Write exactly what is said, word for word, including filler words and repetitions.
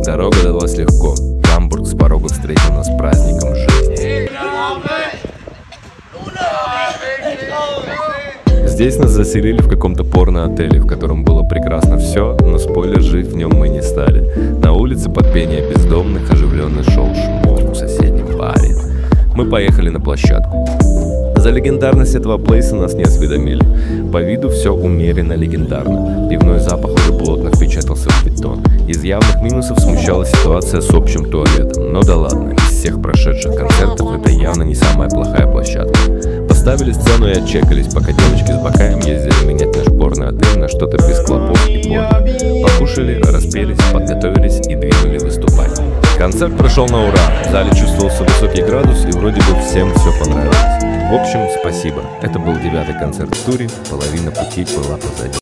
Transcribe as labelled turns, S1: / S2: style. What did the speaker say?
S1: Дорога далась легко. Гамбург с порога встретил нас праздником жизни. Здесь нас заселили в каком-то порно-отеле, в котором было прекрасно все, но спойлер, жить в нем мы не стали. На улице под пение бездомных оживленно шел шмон в соседнем баре. Мы поехали на площадку. За легендарность этого плейса нас не осведомили. По виду все умеренно легендарно. Пивной запах уже плотно впечатался в бетон. Из явных минусов смущала ситуация с общим туалетом. Но да ладно, из всех прошедших концертов это явно не самая плохая площадка. Поставили сцену и отчекались, пока девочки с бокаем ездили менять наш порно-отель на что-то без клопов и порно. Покушали, распелись, подготовились и двинули выступать. Концерт прошел на ура. В зале чувствовался высокий градус и вроде бы всем все понравилось. В общем, спасибо. Это был девятый концерт в туре, половина пути была позади.